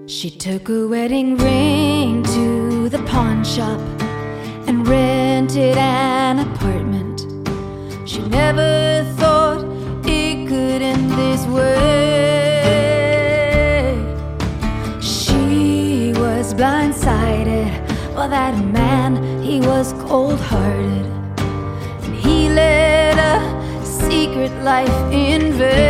She took a wedding ring to the pawn shop and rented an apartment. She never thought it could end this way. She was blindsided by that man. He was cold-hearted, and he led a secret life in vain.